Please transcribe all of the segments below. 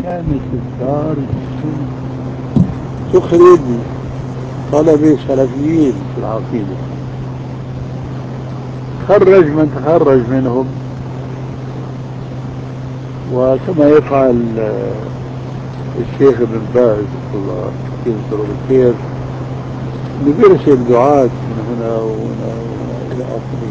كانت الدار تخرج طلبة سلفيين في العقيدة، خرج من تخرج منهم، وكما يفعل الشيخ ابن باز الله يذكره بالخير، انه بيرسل دعاة من هنا وهنا وهنا الى اخره،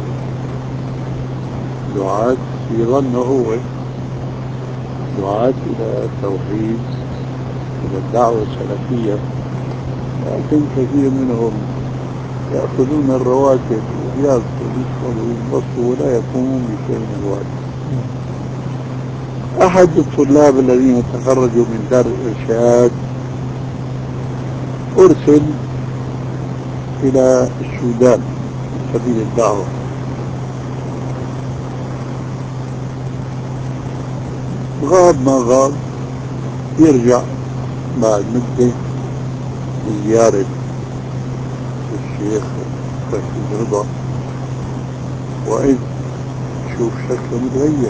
دعاة في ظنه هو دعاة الى التوحيد، الى الدعوة السلفية، لكن كثير منهم يأخذون الرواتب ويأكلوا ويشربوا وينبسطوا ولا يقومون بشيء من الواجب. أحد الطلاب الذين تخرجوا من دار الإرشاد أرسل إلى السودان في سبيل الدعوة، غاب ما غاب يرجع بعد مدة لزيارة الشيخ رشيد رضا، وإذ شوف شكله متغير،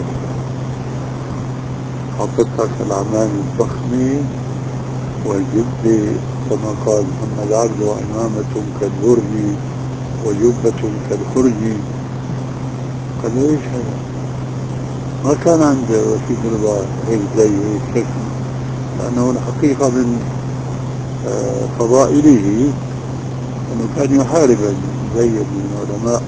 حطتها كالعمامة الضخمة والجبة كما قال محمد عبده، وإمامة كالبرج وجبة كالخرج. قال ايش هذا؟ ما كان عند رشيد رضا هيك زي هيك شكل، لأنه الحقيقة من فضائله أنه كان يحارب زي العلماء،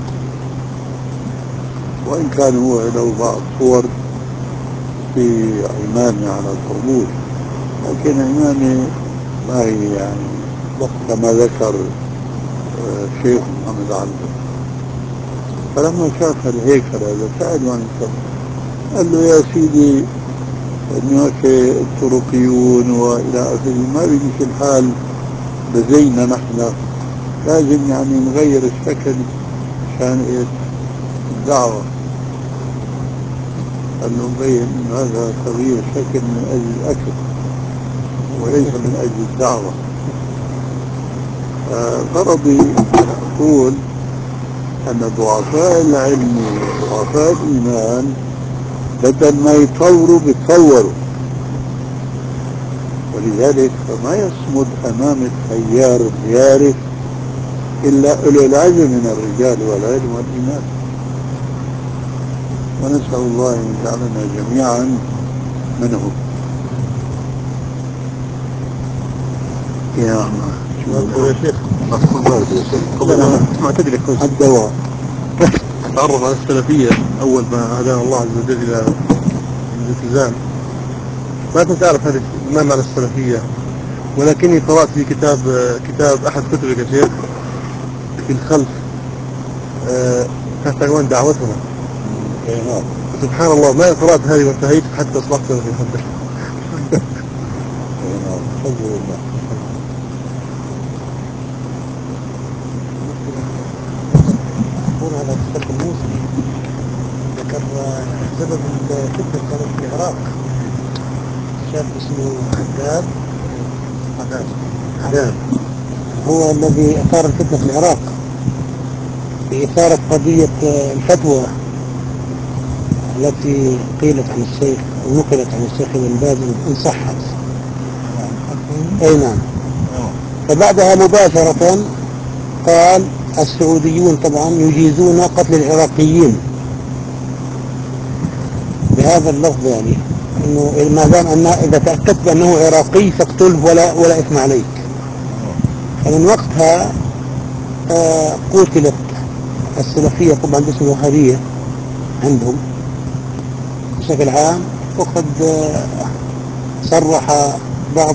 وإن كان هو له بعض صور في عمامة على الطربوش، لكن عمامة ما هي يعني كما ذكر الشيخ محمد عبده. فلما شاف الهيكل هذا سأله عن السبب، قال له يا سيدي هناك الطرقيون وإلى آخره، ما بيمشي الحال بزينا نحن، لازم يعني نغير الشكل عشان إيه الدعوة. قال له مبين إن هذا تغيير شكل من أجل الأكل وليس من أجل الدعوة. غرضي أقول أن ضعفاء العلم وضعفاء الإيمان بدل ما يطوروا بيتطوروا، ولذلك فما يصمد أمام التيار الجارف إلا أولو العزم من الرجال والعلم والإيمان. ونسأل الله أن يجعلنا جميعا منهم. يا شيخ ما تدري الدواء تعرف على السلفية أول ما هدانا الله عز وجل إلى الالتزام، ما كنت أعرف هذه ما معنى السلفية، ولكني قرأت في كتاب أحد كتبك يا شيخ في الخلف تحت عنوان دعوتنا. سبحان الله ما قرأت هذه وانتهيت حتى أصبحت سلفي الحمد لله. الحمد لله. على الشيخ الموسوي ذكر سبب الفتنة كانت في العراق، شاب اسمه حداد هو الذي أثار الفتنة في العراق بإثارة قضية الفتوى التي قيلت عن الشيخ أو نقلت عن الشيخ ابن باز إن صحت. أي نعم. فبعدها مباشرة قال السعوديون طبعا يجيزون قتل العراقيين بهذا اللفظ، يعني انه ما دام اذا تاكدت بانه عراقي فاقتله ولا اثم عليك. فمن وقتها قتلت السلفيه طبعا باسم الوهابيه عندهم بشكل عام، وقد صرح بعض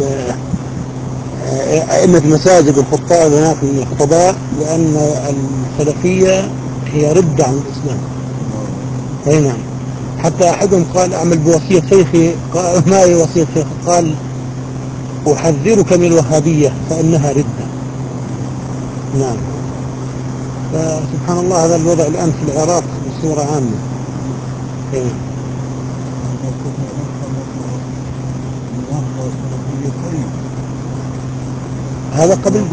أئمة المساجد والخطاب هناك من الخطباء بأن السلفية هي ردة عن الإسلام. أي نعم. حتى أحدهم قال أعمل بوصية شيخي، قال ما هي وصية شيخي؟ قال أحذرك من الوهابية فإنها ردة. نعم. فسبحان الله هذا الوضع الآن في العراق بصورة عامة. أي نعم. هذا قبل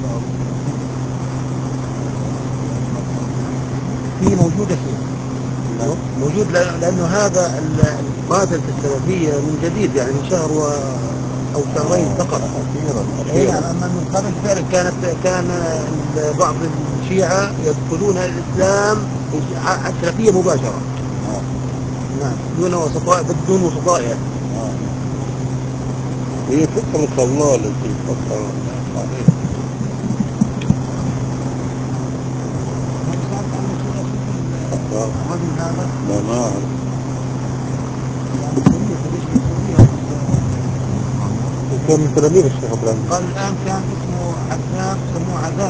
في موجودة فيه موجود لأنه هذا القاتل في السلفية من جديد يعني من شهر أو شهرين فقط أخيرا. أما من قبل فعلا كان بعض الشيعة يدخلون الإسلام السلفية مباشرة. نعم بدون وسطاء يعني. هي فكرة الله التي فكر الناس عليها. الرجل هذا لا ما أعرف. كان من تلاميذ الشيخ إبراهيم. قال الآن كان اسمه عذاب سموه عذاب.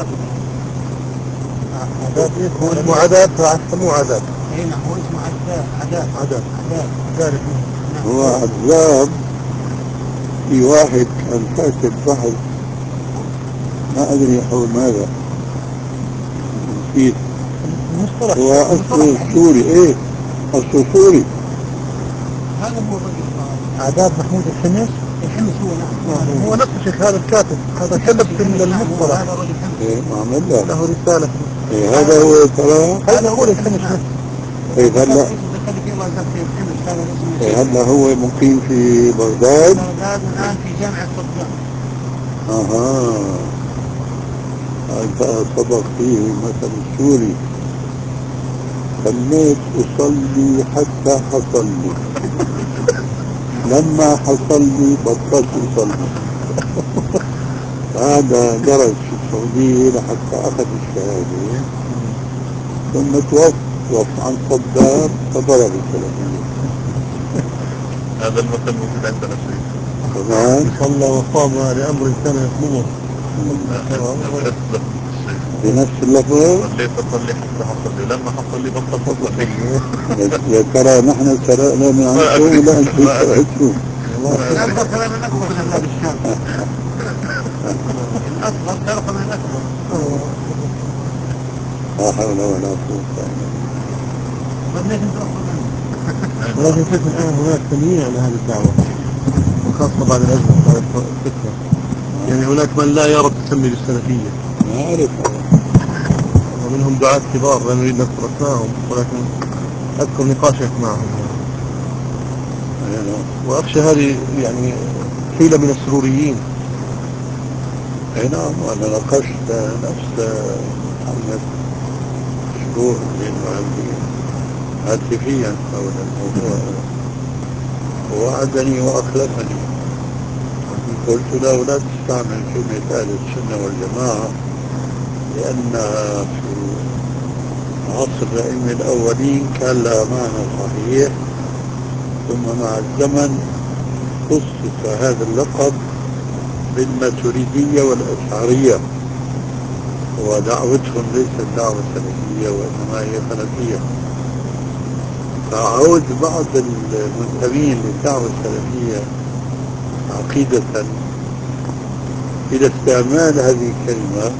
هو اسمه عذاب فسموه عذاب. اي نعم هو اسمه عذاب. هو عذاب. في واحد كان كاتب بحث ما أدري حول ماذا نسيت. هو أصله سوري. أصله سوري. هذا هو الرجل عذاب محمود الحمص هو نعم. هو نفس الشيخ هذا الكاتب هذا كتب في المصطلح. هذا الرجل عمل له رسالة. هذا هو ترى. هذا هو الحمص. هلا هو مقيم في بغداد. الآن في جامعة صدام. أنت صدق فيه مثل السوري. خليت أصلي حتى حصل لي. لما حصل لي بطلت أصلي. هذا درس في السعودية لحتى أخذ الشهادة ثم توقف عن صدام فضرب السلفية. هذا المثل موجود عندنا شيء. كمان صلى وصام لأمر كان يطلبه. بنفس اللفظ. صليت أصلي حتى حصل لي لما حصل لي بطلت أصلي. يا ترى نحن سرقنا من عنكم ولا أنتم سرقتوا؟ الأكبر كلام الأكبر شغال الشاب. الأصغر سرق من الأكبر. لا حول ولا قوة إلا بالله. ولكن شوف الآن هناك تمييع على هذه الدعوة وخاصة بعد الأزمة بعد الفترة. يعني هناك من لا يرى التسمي بالسلفية. ما أعرف. ومنهم دعاة كبار لا نريد نذكر أسماءهم ولكن أذكر نقاشك معهم. وأخشى هذه يعني حيلة من السروريين. اي نعم. وانا ناقشت نفس محمد شهور للمعلمين هاتفيا حول الموضوع ووعدني واخلفني. قلت له لا تستعمل كلمة اهل السنة والجماعة لانها في عصر الائمة الاولين كان لها معنى صحيح ثم مع الزمن خصص هذا اللقب بالماتريدية والاشعرية ودعوتهم ليست دعوة سلفية وإنما هي خلفية. فعود بعض المنتمين للدعوة السلفية عقيدة إلى استعمال هذه الكلمة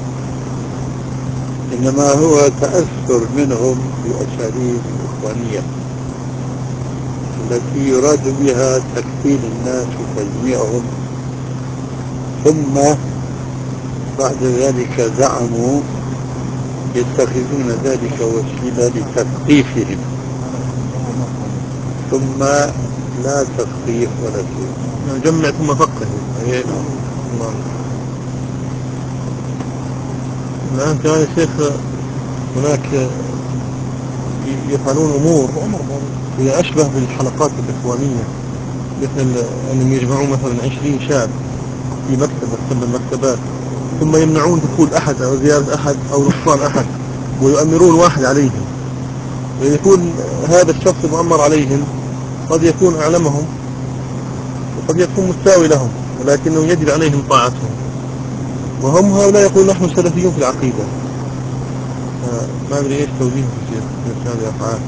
إنما هو تأثر منهم بأساليب الإخوانية التي يراد بها تكفيل الناس وتجميعهم ثم بعد ذلك زعموا يتخذون ذلك وسيلة لتثقيفهم ثم لا تثقيف ولا شيء. جمع ثم فقه. أي نعم. الآن كمان يا شيخ هناك يفعلون أمور هي أشبه بالحلقات الإخوانية مثل أنهم يجمعون مثلا 20 شاب في مكتبة من المكتبات ثم يمنعون دخول أحد أو زيارة أحد أو نقصان أحد ويؤمرون واحد عليهم ويكون هذا الشخص المؤمر عليهم قد يكون أعلمهم وقد يكون مستاوي لهم ولكنه يجب عليهم طاعتهم وهم هؤلاء يقول نحن سلفيون في العقيدة. ما أدري إيش توجيهه في مثل هذه الأفعال.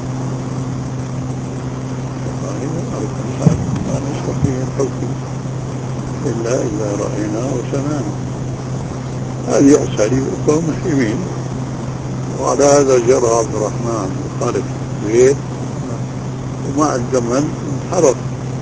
لا نستطيع التوفيق إلا إذا رأينا وسمعنا. هذه أساليب الإخوان المسلمين وعلى هذا جرى عبد الرحمن خالد الكويت ومع الزمن انحرف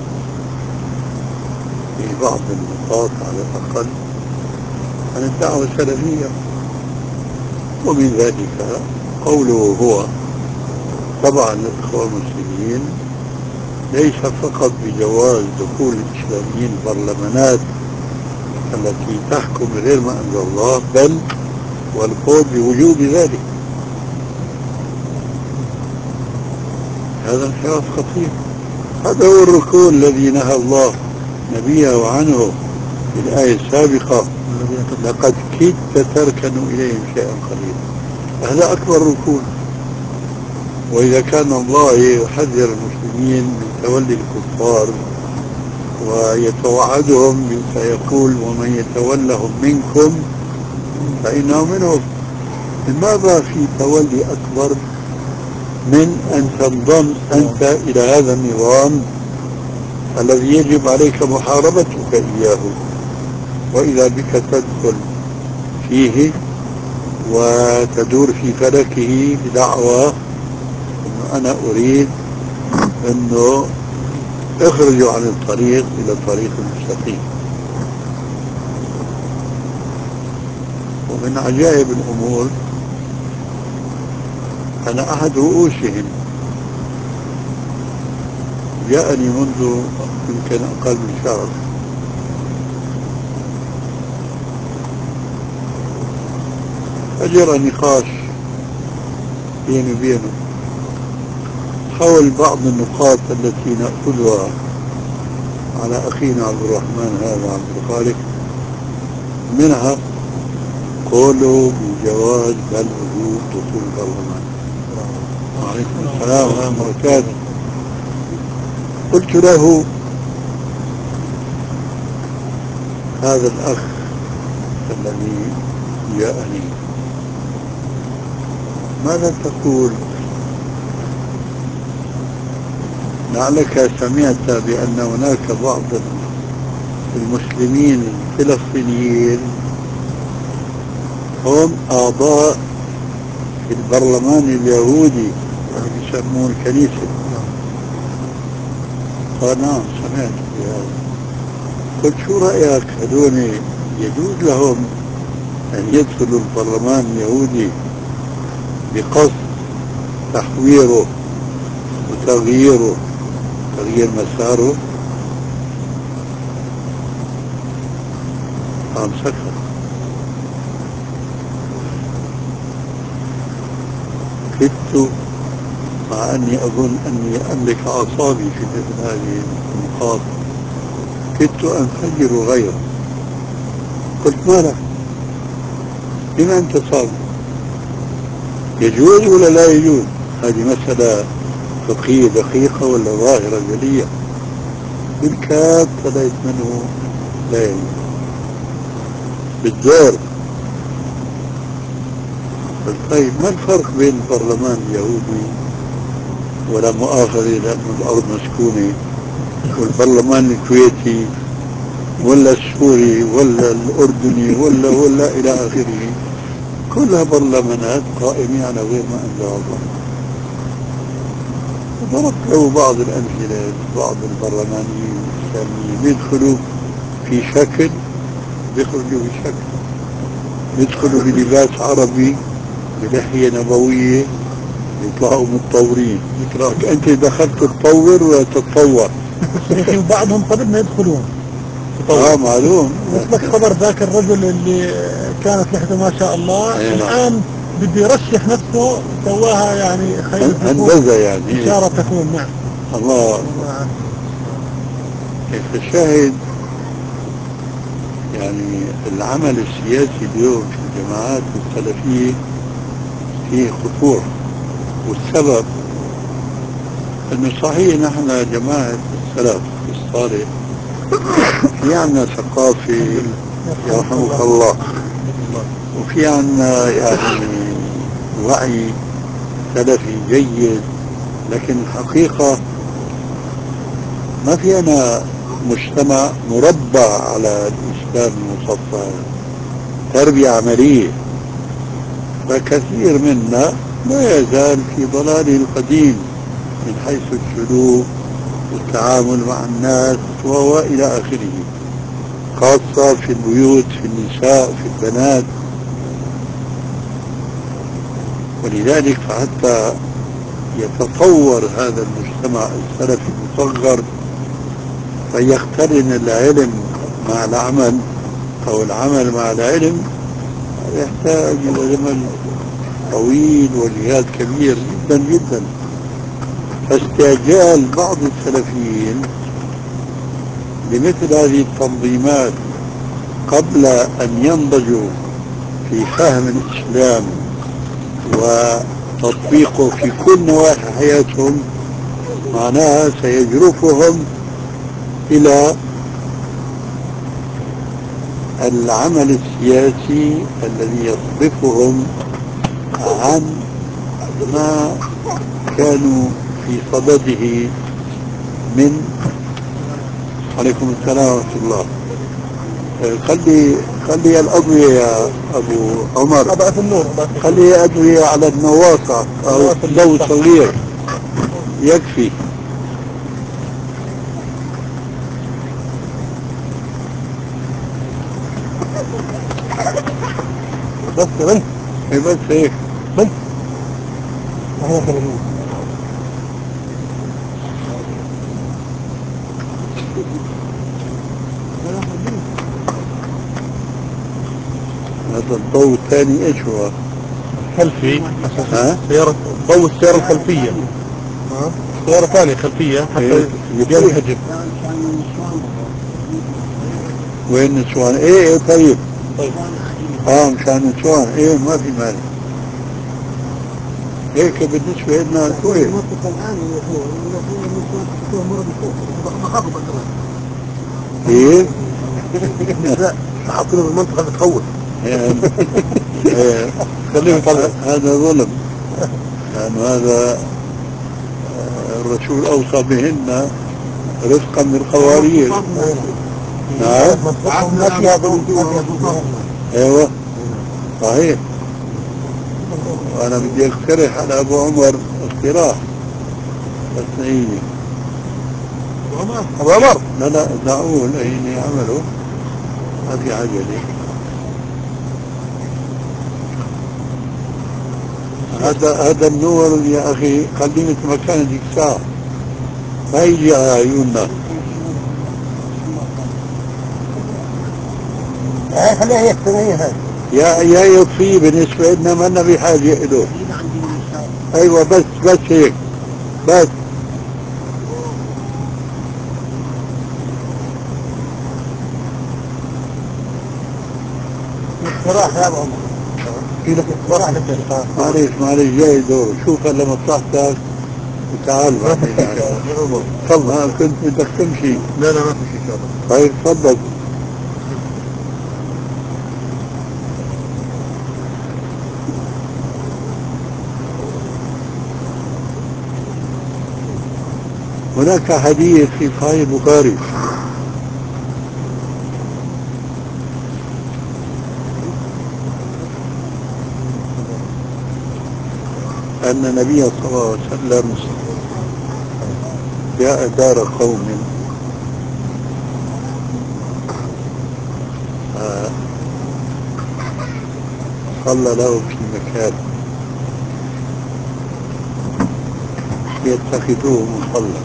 في بعض النقاط على الأقل عن الدعوة السلفية ومن ذلك قوله هو طبعا الإخوة المسلمين ليس فقط بجواز دخول الإسلاميين البرلمانات التي تحكم بغير ما أنزل الله، بل والقول بوجوب ذلك. هذا انحراف خطير. هذا هو الركون الذي نهى الله نبيه عنه في الآية السابقة: لقد كدت تركن إليهم شيئا قليلا. هذا أكبر ركون. وإذا كان الله يحذر المسلمين من تولي الكفار ويتوعدهم فيقول: ومن يتولهم منكم فإنه منهم، لماذا في تولي أكبر من أن تنضم أنت إلى هذا النظام الذي يجب عليك محاربتك إياه، وإذا بك تدخل فيه وتدور في فلكه بدعوى أنه أنا أريد أنه اخرجوا عن الطريق إلى الطريق المستقيم. ومن عجائب الأمور أن أحد رؤوسهم جاءني منذ يمكن أقل من شهر، فجرى نقاش بيني وبينه حول بعض النقاط التي نأخذها على أخينا عبد الرحمن هذا عبد الخالق، منها قولوا بجواز بل وجوب دخول البرلمان. وعليكم السلام ورحمة الله وبركاته. قلت له: هذا الأخ الذي جاءني ماذا تقول؟ لعلك سمعت بأن هناك بعض المسلمين الفلسطينيين هم أعضاء في البرلمان اليهودي يسمون الكنيسة. قال: نعم سمعت بهذا. قلت: شو رأيك؟ هذول يجوز لهم أن يدخلوا البرلمان اليهودي بقصد تحويره وتغيير مساره؟ قام سكت. كدت، مع أني أظن أني أملك أعصابي في مثل هذه النقاط، كدت أنفجر غيره. قلت: ما لك؟ لما أنت صادق؟ يجوز ولا لا يجوز؟ هذه مسألة فقهية دقيقة ولا ظاهرة جلية؟ بالكاد فليت منه لا يجوز بالدور. قلت: طيب ما الفرق بين البرلمان اليهودي ولا مؤاخذة لأن الأرض مسكونة والبرلمان الكويتي ولا السوري ولا الأردني ولا إلى آخره؟ كلها برلمانات قائمة على غير ما أنزل الله. وضربت له بعض الأمثلة. بعض البرلمانيين الإسلاميين يدخلوا في شكل بيخرجوا بشكل، يدخلوا بلباس عربي بلحية نبوية يطلعوا متطورين. يقرأك أنت دخلت تطور وتتطور. وبعضهم قبل ما يدخلون معلوم. مثلك خبر ذاك الرجل اللي كانت لحيته ما شاء الله الآن بده يرشح نفسه، سواها يعني خير هندسة يعني إشارة تكون. نعم الله. فالشاهد يعني العمل السياسي اليوم في الجماعات السلفية فيه خطورة، والسبب انه صحيح نحن جماعة السلف الصالح في عنا ثقافة يرحمك الله، وفي عنا يعني وعي سلفي جيد، لكن الحقيقة ما في عنا مجتمع مربى على الإسلام المصفى، تربية عملية. فكثير منا لا يزال في ضلاله القديم من حيث السلوك والتعامل مع الناس وإلى آخره، خاصة في البيوت، في النساء، في البنات. ولذلك فحتى يتطور هذا المجتمع السلفي المصغر فيقترن العلم مع العمل أو العمل مع العلم، يحتاج إلى زمن طويل وجهاد كبير جدا جدا. فاستعجال بعض السلفيين لمثل هذه التنظيمات قبل أن ينضجوا في فهم الإسلام وتطبيقه في كل نواحي حياتهم معناها سيجرفهم إلى العمل السياسي الذي يصرفهم عن ما كانوا في صدده من. عليكم السلام ورحمة الله. خلي الأضوية يا أبو عمر، خلي أضوية على النواصع أو ضوء صغير يكفي. بس بنت بس هيك بنت هذا الضوء الثاني ايش هو؟ خلفي. سيارة ضوء السيارة الخلفية. سيارة ثانية خلفية حتى ينحجب. وين النسوان؟ ايه طيب مشان النسوان ما في مانع. هيك بالنسبة لنا كويس. ايه حاطينه بالمنطقة اللي تخوف. هذا ظلم، لأن هذا الرسول أوصى بهن رفقا بالقوارير. نعم ايوه صحيح. وانا بدي اقترح على ابو عمر اقتراح بس نعيني. ابو عمر لا دعوه نعيني عمله ما في عجله. هذا النور يا اخي خليه مثل ما كان ذيك ساعة ما يجي على عيوننا. خليها هيك هذا يا يطفيه بالنسبة لنا ما لنا بحاجة له. ايوه بس هيك بس. اقتراح يا ابو عمر. في لك اقتراح لك. معلش جاي دور. شوف هلا مصلحتك وتعال بعدين. تفضل. كنت بدك تمشي. لا ما في شيء. طيب تفضل. هناك حديث في صحيح البخاري أن النبي صلى الله عليه وسلم جاء دار قوم صلى له في مكان يتخذوه مصلى.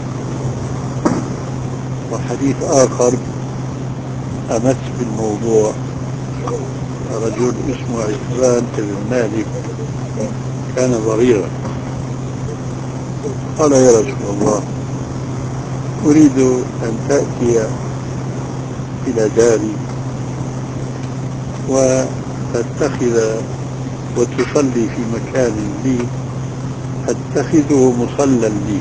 وحديث آخر أمس بالموضوع رجل اسمه عثمان بن مالك كان ضريرا قال يا رسول الله أريد أن تأتي إلى داري وتتخذ وتصلي في مكان لي أتخذه مصلى لي.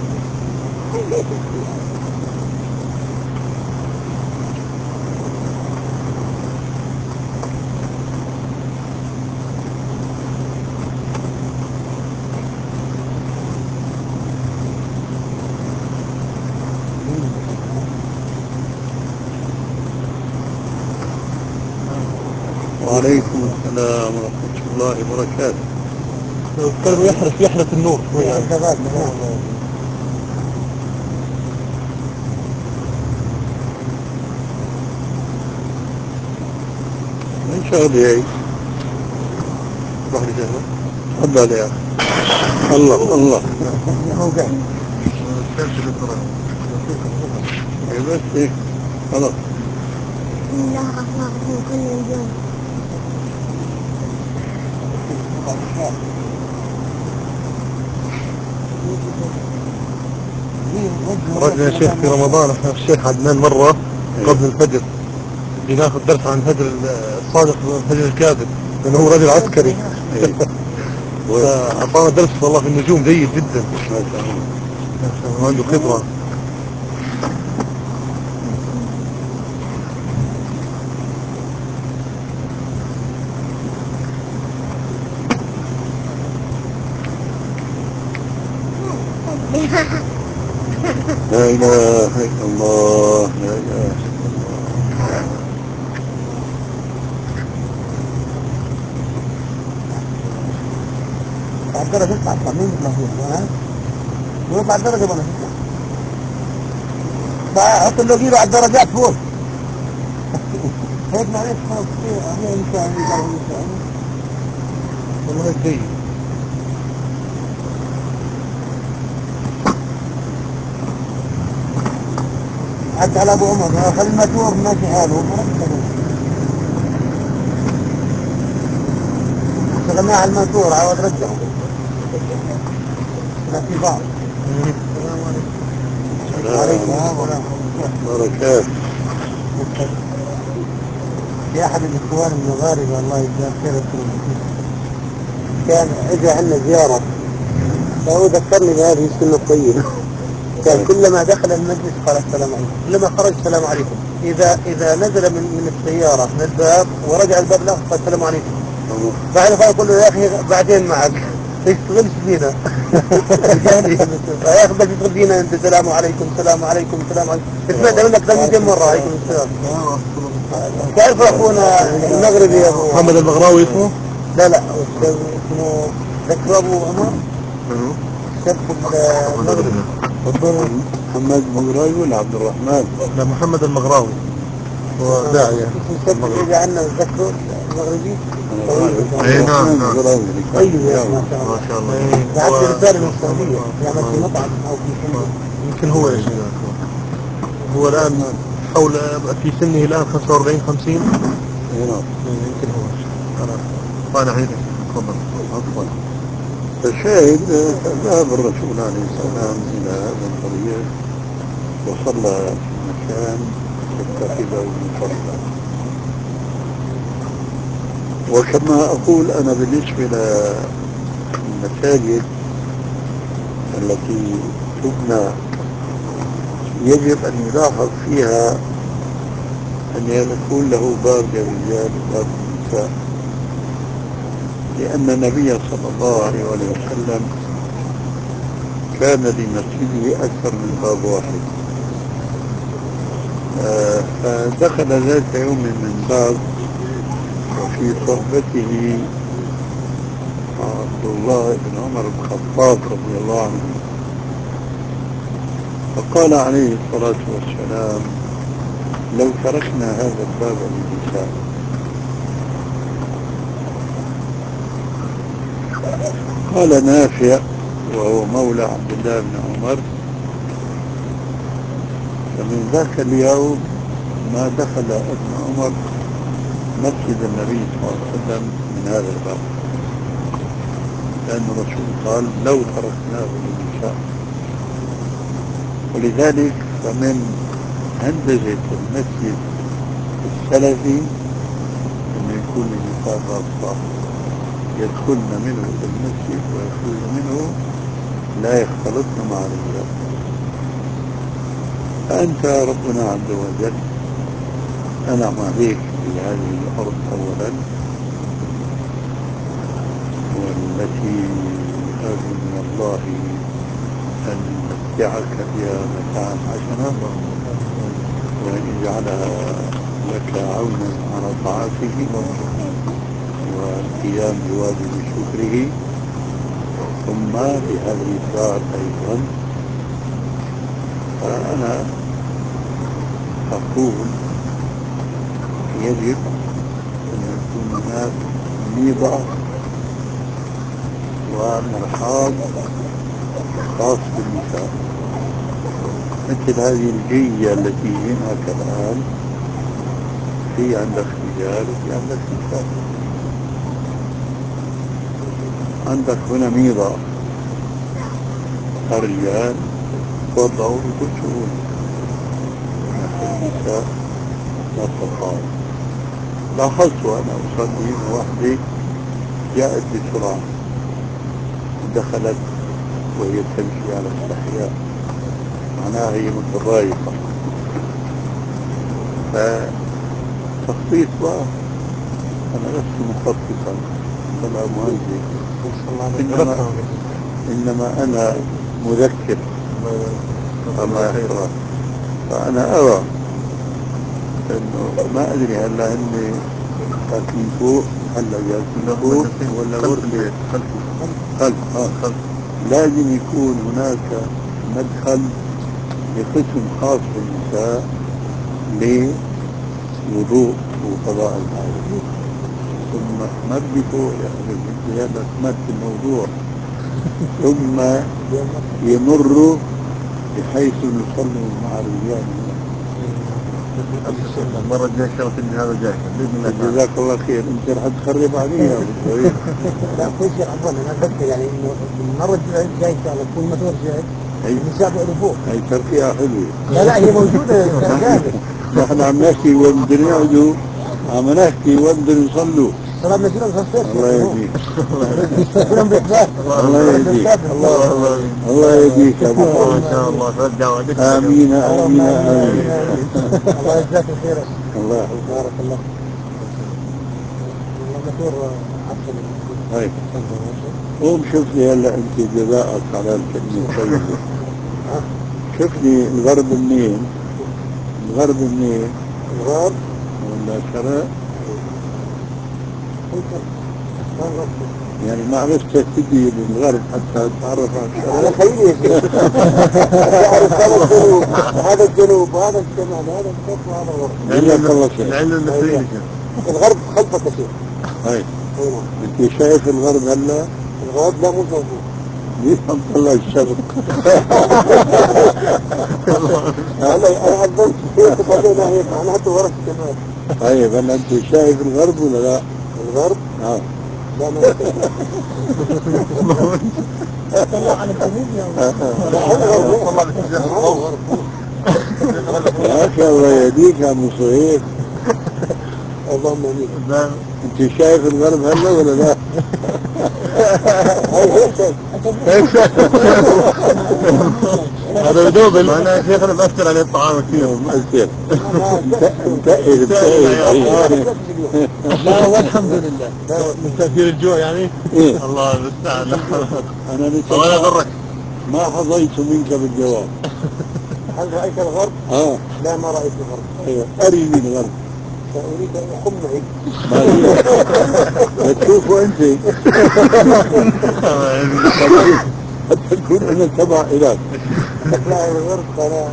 وعليكم السلام ورحمة الله وبركاته. لو كان يحرس النور شوي. من شغلي هي؟ بحر جهة تفضل يا أخي. الله الله. هو قاعد. بس هيك خلاص. بسم الله الرحمن الرحيم كل اليوم. خرجنا يا شيخ في رمضان احنا في الشيخ عدنان مرة قبل الفجر بناخذ درس عن الفجر الصادق والفجر الكاذب لأنه هو رجل عسكري. فأعطانا درس والله في النجوم جيد جدا ما شاء الله عنده خبرة. لا إله إلا الله لا إله إلا الله. بعد درجة تطلع مين يطلع فيها ها؟ ويطلع الدرجة ولا تطلع؟ فحط اللوجيرو على الدرجات فوق. هيك معلش خلاص أنا إنسان والله جيد. حتى على ابو عمر خلي المتوب ماشي حاله اشتغلناه على الماتور عاود رجعه ما في بعض. السلام عليكم. وعليكم السلام بركات. في احد الاخوان المغاربه الله يجزاه خير كان اجى عندنا زياره فهو ذكرني بهذه السنه الطيبه. كان كلما دخل المجلس قال السلام عليكم، كلما خرج السلام عليكم، إذا نزل من السيارة من الباب ورجع الباب له قال السلام عليكم. بعد ما يقول له يا أخي بعدين معك تشتغلش فينا. يا أخي بس تشتغل فينا أنت السلام عليكم السلام عليكم السلام عليكم. سمعت منك كم 200 مرة عليكم السلام. تعرف أخونا المغربي يا أبو محمد المغراوي اسمه؟ لا اسمه ذكر أبو عمر. شيخ المغربي. محمد المغراوي ولا عبد الرحمن؟ لا محمد المغراوي هو داعية. اللي عندنا ذكره المغربي. اي نعم ايوه ما شاء الله. بعد رسالة من السعودية يعمل في مطعم او في فندق. يمكن هو يا شيخ. هو الان حول في سنه الان 45 50. اي نعم يمكن هو. انا طالع عيدك تفضل. عفوا. فالشاهد ذهب الرسول عليه السلام إلى هذا الطريق وصلى في مكان اتخذه مصلى. وكما أقول أنا بالنسبة للمساجد التي تبنى يجب أن يلاحظ فيها أن يكون له باب للرجال وباب للنساء، لأن النبي صلى الله عليه وسلم كان لمسجده أكثر من باب واحد. فدخل ذات يوم من باب وفي صحبته عبد الله بن عمر بن الخطاب رضي الله عنه، فقال عليه الصلاة والسلام لو تركنا هذا الباب للنساء. قال نافع وهو مولى عبد الله بن عمر فمن ذاك اليوم ما دخل ابن عمر مسجد النبي صلى الله عليه وسلم من هذا الباب، لأن الرسول قال لو تركناه للنساء. ولذلك فمن هندسة المسجد السلفي أن يكون النساء باب صاحب يدخلن منه إلى المسجد ويخرجن منه لا يختلطن مع الرجال. فأنت ربنا عز وجل أنعم عليك بهذه الأرض أولا، والتي أرجو من الله أن يمتعك بها متاعا حسنا وأن يجعلها لك عونا على طاعته والقيام بواجب شكره. ثم بهذه الدار أيضا فأنا أقول يجب أن يكون هناك نظام ومرحاض خاص بالنساء، مثل هذه الجية التي هناك الآن، في عندك رجال وفي عندك نساء. عندك هنا ميضة الرجال توضعوا بكل سهولة، النساء لا تستطيع. لاحظت وأنا أصلي وحدي جاءت بسرعة دخلت وهي تمشي على استحياء، معناها هي متضايقة، فتخطيط بقى. أنا لست مخططا ولا مهندس، إنما أنا مذكر وما يحرى. فأنا أرى إنه ما أدري هلا هن ساكنين فوق، هلا جالسين فوق ولا غرفة خلف. لازم يكون هناك مدخل لقسم خاص بالنساء لوضوء وقضاء الحاجة، ثم ما بدي فوق يا أخي، بدي هذا أكملت الموضوع، ثم يمروا بحيث نصلي مع الرجال هنا. المرة الجاية شرفتني هذا جاي بإذن الله. جزاك الله خير، أنت رح تخرب علي يا أبو إبراهيم. لا كل شيء عفوا أنا أتذكر يعني إنه المرة الجاية إن شاء الله تكون المدور جاي النساء بيقعدوا فوق. هي ترقية حلوة. لا هي موجودة جاهزة. نحن عم نحكي وين بدهم يقعدوا، عم نحكي وين بدهم يصلوا. صلاة نزلهم صفير. الله يهديك. نزلهم بإحباط. الله يهديك. الله يهديك يا أبو إبراهيم. ما شاء الله ترجعوا. آمين آمين آمين. الله يجزاك خير. الله يحفظك. بارك الله. دكتور عفوا. هاي قوم شوف لي هلا انت جزاءك على الكلمة الطيبة. شوف لي الغرب منين؟ الغرب منين؟ الغرب ولا الشرق؟ يعني ما عرفت تبتدي بالغرب حتى تتعرف على الشرق. على خير يا شيخ. تعرف هذا الجنوب، هذا الجنوب وهذا الشمال، هذا الشرق وهذا الغرب. جزاك الله خير. العلم المصري. الغرب خلفك يا شيخ. هاي انت شايف الغرب هلا؟ الغرب لا مو موجود. ليش عم تطلع الشرق؟ انا عبرت كيف خلينا هيك معناته ورا الشمال. طيب هلا انت شايف الغرب ولا لا؟ الغرب؟ لا ما طلع على الجنوب يا يا اخي الله يهديك يا ابو صهيب. اللهم امين. انت شايف الغرب هلا ولا لا؟ هذا بدوب انا شيخ انا بأثر عليه الطعام كثير. مؤثر. انتقل. لا والحمد لله. من تأثير الجوع يعني. الله المستعان. انا لسه ما حظيت منك بالجواب. هل رأيت الغرب؟ لا ما رأيت الغرب. ايوه اريني الغرب. سأريد أن أخم معي. ما هي تشوفوا انت. حتى تكون انا تبع الك. لا الغرب انا.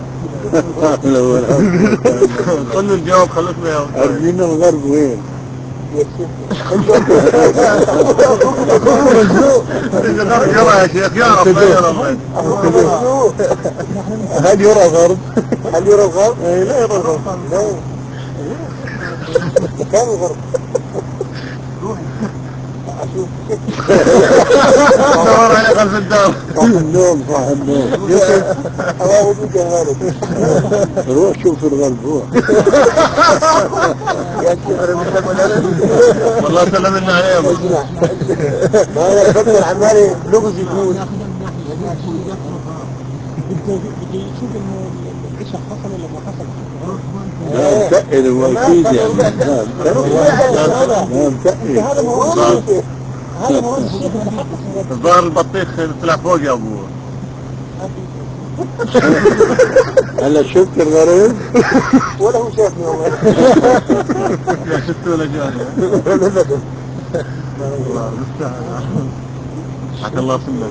قل له الجواب خلصنا يا ولد. ارجينا الغرب وين؟ يرى يا شيخ يعرف لا يرى. هل يرى الغرب؟ هل يرى الغرب؟ لا يرى الغرب. لا كان الغرب. أشوف دور على خلف الدار. صح النوم صح النوم. أواه بجهالة. روح شوف الغرب روح. يا شيخ والله سلمنا عليهم. ما يفكر عمالي لغز يقول. بدي اشوف انه العشاء حصل ولا ما حصل. لا متقل هو اكيد يعني. لا متقل. هذا مرض هذا مرض الشيخ اللي حقق. الظاهر البطيخ طلع فوق يا ابوه. هلا شفت الغرب؟ ولا هو شافني والله. لا شفت ولا جاني. ابدا. الله المستعان. حكى الله سنة.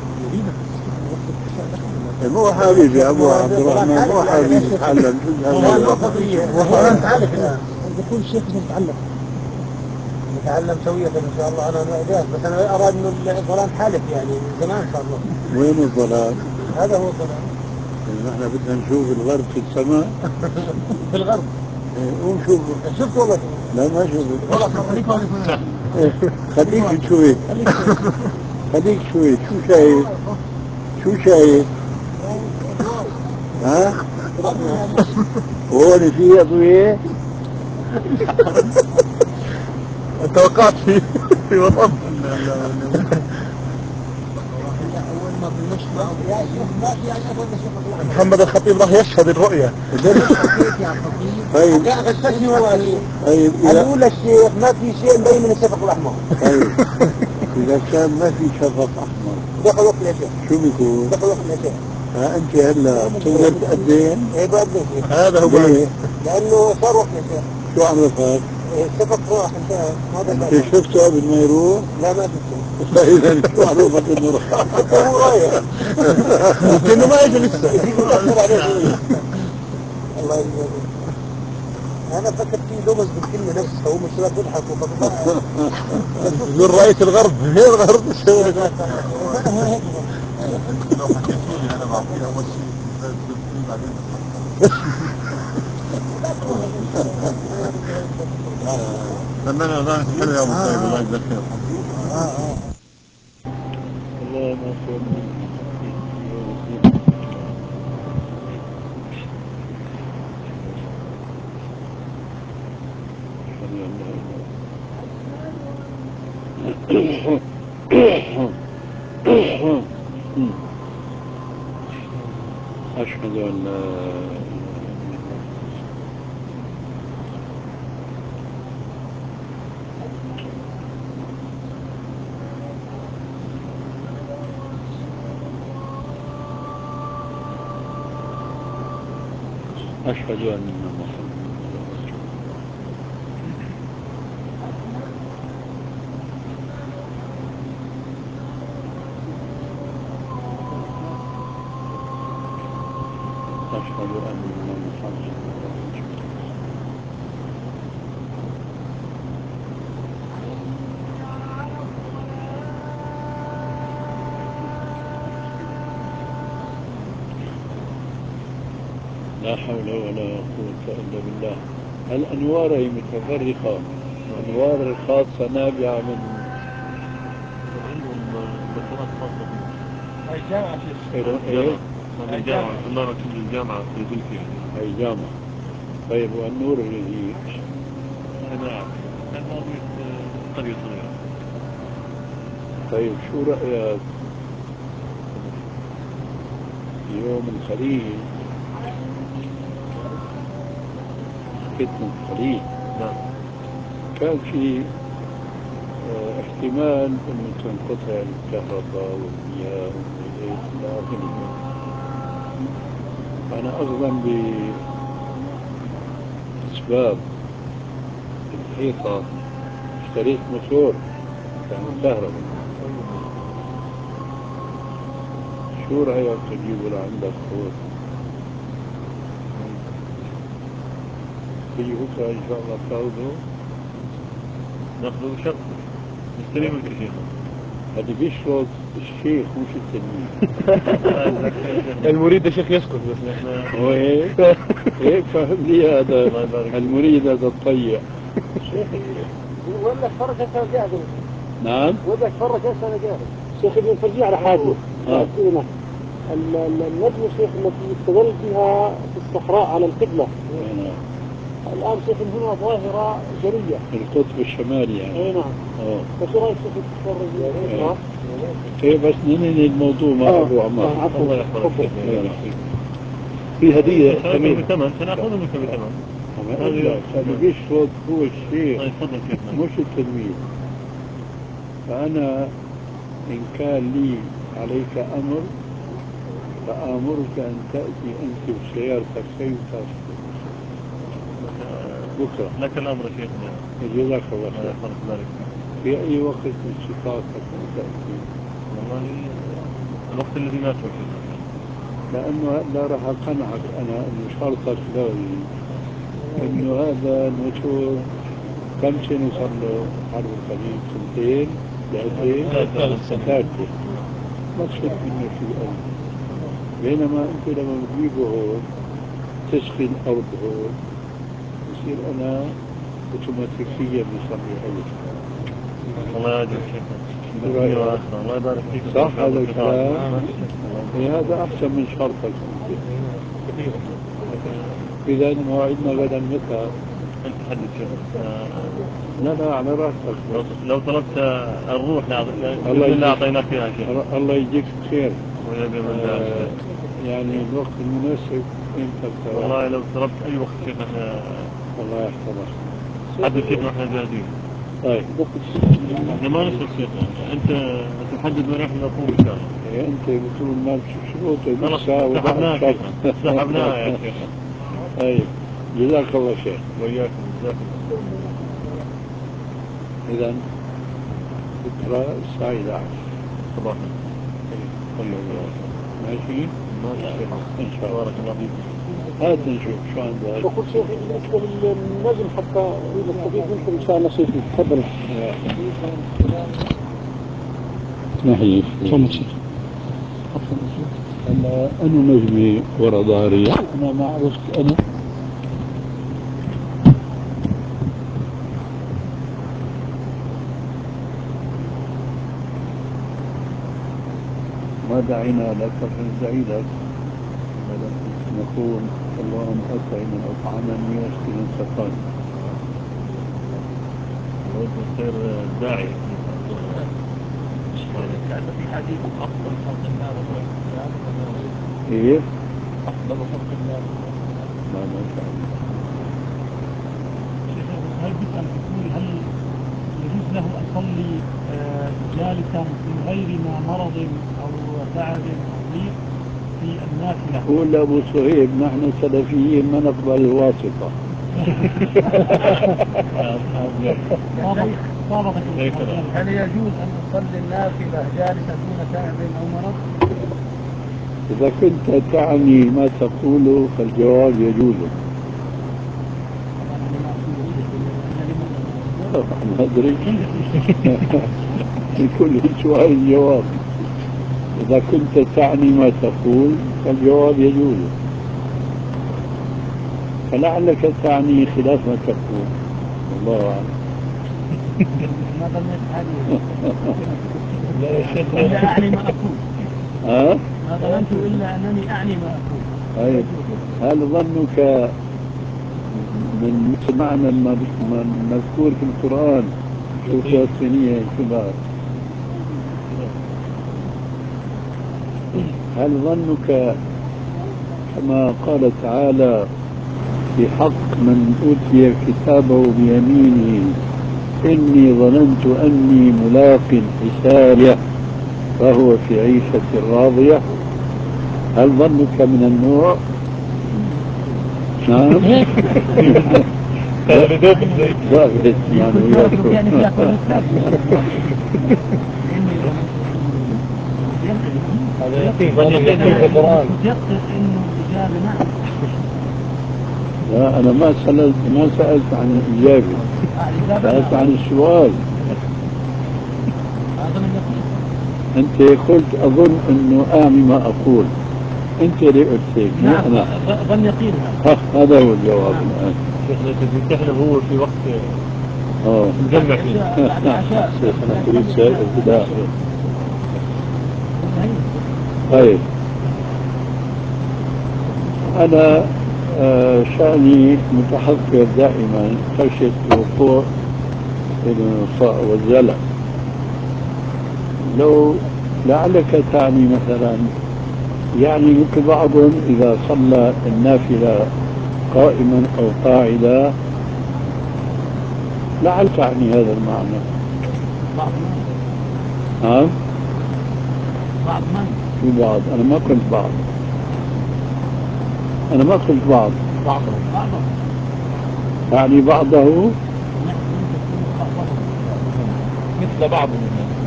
مو حبيبي يا ابو عبد الرحمن، مو حبيبي تعلم. هو قضية. هو تعلق الان. يقول الشيخ لازم تعلق. نتعلم سوية إن شاء الله. أنا جاهز، بس أنا أرى إنه الظلام حالف يعني من زمان صار له. وين الظلام؟ هذا هو الظلام. نحن بدنا نشوف الغرب في السماء. في الغرب. قوم شوف. شفت والله. لا ما شفت. والله خليك هنا. خليك شوي. خليك شوي. شو شايف؟ شو شايف؟ ها؟ هون في أضوية؟ أنت وقعت في وطن. محمد الخطيب راح يشهد الرؤية. طيب غششني والله. طيب أقول الشيخ ما في شيء مبين من الشفق الأحمر. طيب إذا كان ما في شفق أحمر دخل وقت يا شيخ. شو بيكون؟ دخل وقت يا شيخ. أنت هلا بتقدر تأذن؟ إيه بأذن. هذا هو ليه؟ لأنه صار وقت يا شيخ. شو عمرك؟ الشفق راح انتهى. أنت شفته قبل ما يروح؟ لا ما شفته. فإذا شو عرفك إنه راح؟ هو رايح. لكنه ما يجي لسه. الله يجزاك. أنا فكرت فيه لغز بالكلمة نفسها، هم الشباب بيضحكوا من رئيس الغرب. هي الغرب الشباب. لو حكيتوا لي أنا بعطيه أول شيء بعدين فنان أغاني حلوة يا أبو طيب، الله يجزاك خير. الله ما شاء الله. أشهد أن لا أشهد أن محمد رسول الله. أشهد أن محمد رسول الله. لا حول ولا قوة إلا بالله. الأنوار هي متفرقة، أنوار خاصة نابعة من عندهم دكتوراه خاصة فيه. هاي جامعة إيه؟ هاي جامعة الله رسول الجامعة في فيلادلفيا يعني. هي جامعة. طيب والنور هي أنا أعرف هذا قرية صغيرة. طيب شو رأيك يوم الخليل فتنة الخليل؟ نعم. كان في احتمال انه تنقطع الكهرباء والمياه والزيت الى اخره. فانا اخذا باسباب الحيطة اشتريت موتور يعني كهرباء. شو رأيك تجيبه لعندك خوف؟ تيجي بكرة إن شاء الله تاخذه؟ ناخذه شخص نشتري منك شيخ. هذا بيشرط الشيخ مش التلميذ. المريد الشيخ يسكت بس نحن هو هيك؟ هيك فهم لي هذا المريد هذا الطيع. وين لك فرج هسه قاعد. نعم؟ وين لك فرج هسه انا قاعد. الشيخ ابن الفرجي على حاجه. النجم الشيخ التي يستدل بها في الصحراء على القبلة. الآن شيخ هنا ظاهرة جلية في القطب الشمالي يعني. اي نعم. فشو رايك شيخ تتفرج؟ ايه بس ننهي الموضوع مع ابو عمار. الله يحفظك. في هدية بثمن سنأخذه منك بثمن. هذا بيشرط هو الشيخ تفضل شيخنا. مش التلميذ. فأنا إن كان لي عليك أمر فآمرك أن تأتي أنت بسيارتك سيارتك بكرة. لك الأمر شيخنا. جزاك الله الله خير. يحفظك ذلك. في أي وقت من استطاعتك أن تأتي؟ والله الوقت الذي ما توفي. لأنه لا راح أقنعك أنا أنه شرطك لغوي إنه هذا الموتور كم سنة صار له حرب الخليج؟ سنتين؟ ثلاثة. ما تصير منه شيء أبدا. بينما أنت لما بتجيبه هون تسقي الأرض هون بصير أنا اوتوماتيكيا بصلي أول. الله يعجبك شيخ. الله يبارك فيك. صح هذا الكلام؟ هذا أحسن من شرطك أنت. إذا موعدنا غدا متى؟ أنت تحدد شيخ. لا على راسك. لو طلبت الروح الله أعطيناك فيها شيخ. الله يجزيك خير. يعني الوقت المناسب امتى؟ والله لو طلبت أي وقت شيخ الله يحفظك. حدد شيخ نحن جاهزين. طيب احنا ما نشرب شيخ. انت تحدد ونحن نقوم ان شاء الله. انت بتقول ما شروطك. خلاص سحبناها يا شيخ. طيب جزاك الله خير. وياكم جزاكم. اذا بكره الساعه 11 صباحا. ماشي؟ ماشي ان شاء الله. بارك الله فيك. هات نشوف شو عندك. وقلت شيخ النجم حتى نستفيد منكم ان شاء الله شيخ. تفضل. اسمح لي. تفضل شيخ. هلا انا نجمي ورا ظهري. انا ما عرفت انا ما دعينا لك فندعي لك. نقول اللهم أطعم من أطعمني واسقي من سقاني. خير داعي. كأن في حديث أفضل خلق الله إيه؟ أفضل خلق الله. ما شاء الله. هل بسأل بتقول هل يجوز له أصلي جالسا من غير ما مرض أو تعب أو ضيق في النافلة؟ قول لأبو صهيب نحن سلفيين ما نقبل الواسطة. هل يجوز أن أصلي النافلة جالسا دون تعب أو مرض؟ إذا كنت تعني ما تقوله فالجواب يجوز. ما أدري. لكل سؤال جواب. إذا كنت تعني ما تقول فالجواب يجوز، فلعلك تعني خلاف ما تقول. الله أعلم. ما ظنيت هذه. إلا أعني ما أقول. ما ظننت إلا أنني أعني ما أقول. طيب هل ظنك من مثل معنى المذكور في القرآن شو فلسطينية كبار؟ هل ظنك كما قال تعالى في حق من أوتي كتابه بيمينه إني ظننت أني ملاق حسابيه فهو في عيشة راضية؟ هل ظنك من النوع؟ نعم. ثابت معنوياته. هذا يقين في القرآن. إنه الإجابة نعم. لا أنا ما سألت عن الإجابة، سألت عن السؤال. أنت قلت أظن أنه أعني ما أقول. أنت اللي قلت هيك مو أنا. ظن يقين هذا هو الجواب الآن. تحلف هو في وقت مجمع فيه. شيخ أنا أريد لا. طيب أنا شأني متحفظ دائما خشية الوقوع والزلل. لو لعلك تعني مثلا يعني مثل بعضهم إذا صلى النافلة قائما أو قاعدا لعل تعني هذا المعنى. ها؟ بعض من؟ شو بعض؟ أنا ما قلت بعض. أنا ما قلت بعض. بعضهم يعني بعضه مثل بعضهم.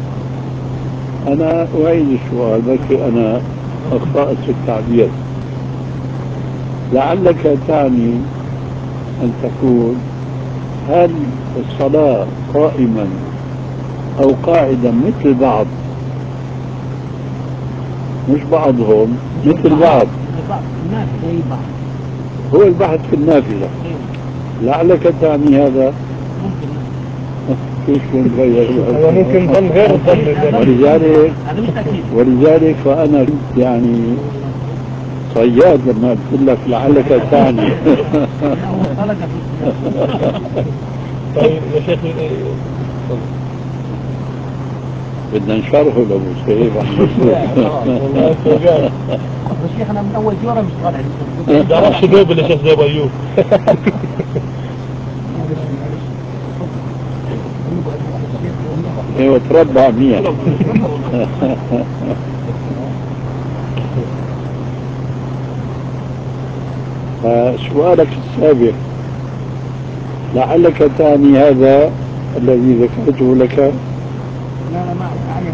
أنا أعيد السؤال بس أنا أخطأت في التعبير. لعلك تعني أن تقول هل الصلاة قائما أو قاعدا مثل بعض؟ مش بعضهم، مثل بعض. الناس زي بعض. هو البحث في النافلة. لعلك تعني هذا. كيف نغير؟ ممكن ظن غير الظن. ولذلك فأنا كنت يعني صياد لما قلت لك لعلك تعني. طيب يا شيخ، بدنا نشرحه لأبو سيف عم والله شيخ انا من اول جوره مش طالع ما تعرفش قبل يا شيخ زي ابو ايوب. ايوه تربع منيح. فسؤالك السابق لعلك تعني هذا الذي ذكرته لك. لا ما يعني